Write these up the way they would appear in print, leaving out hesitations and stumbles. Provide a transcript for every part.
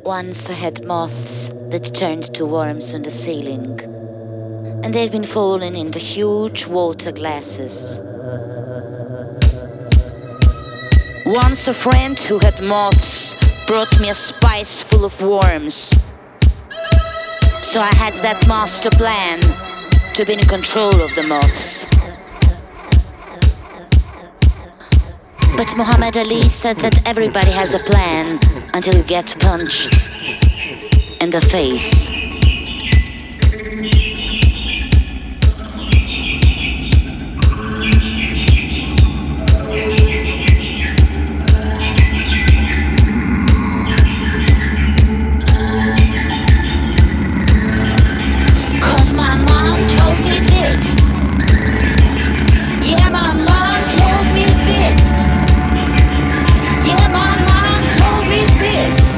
Once I had moths that turned to worms on the ceiling, and they've been falling into huge water glasses. Once a friend who had moths brought me a spice full of worms. So I had that master plan to be in control of the moths. But Muhammad Ali said that everybody has a plan until you get punched in the face. Cause my mom told me this. Yeah, my mom told me this. Yeah, my mom told me this.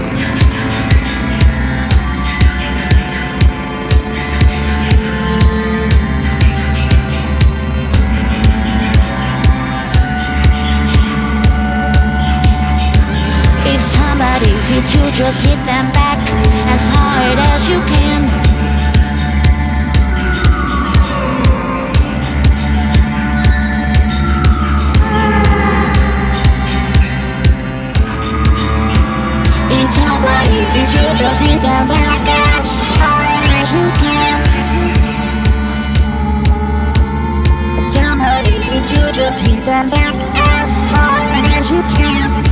If somebody hits you, just hit them back as hard as you can. If somebody hits you, just hit them back as hard as you can. If somebody hits you, just hit them back as hard as you can.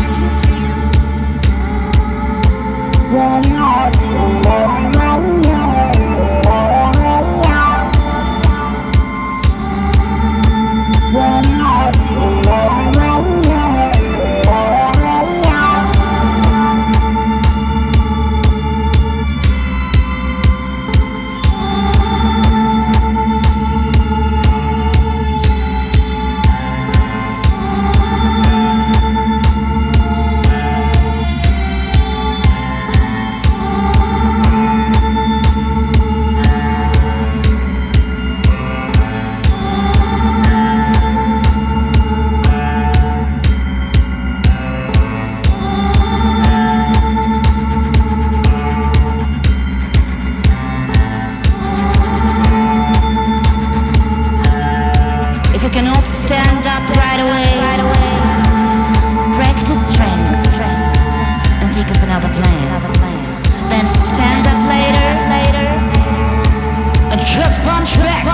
Stand up right away. Practice strength and think of another plan. Then stand up later and just punch back.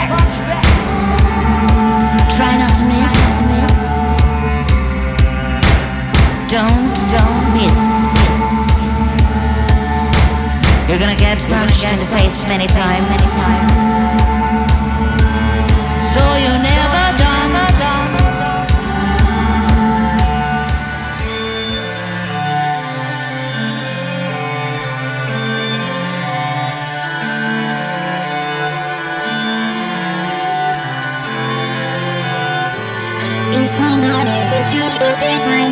Try not to miss. Don't miss. You're gonna get punched in the face many times. So you never done. If somebody hits you, just hit my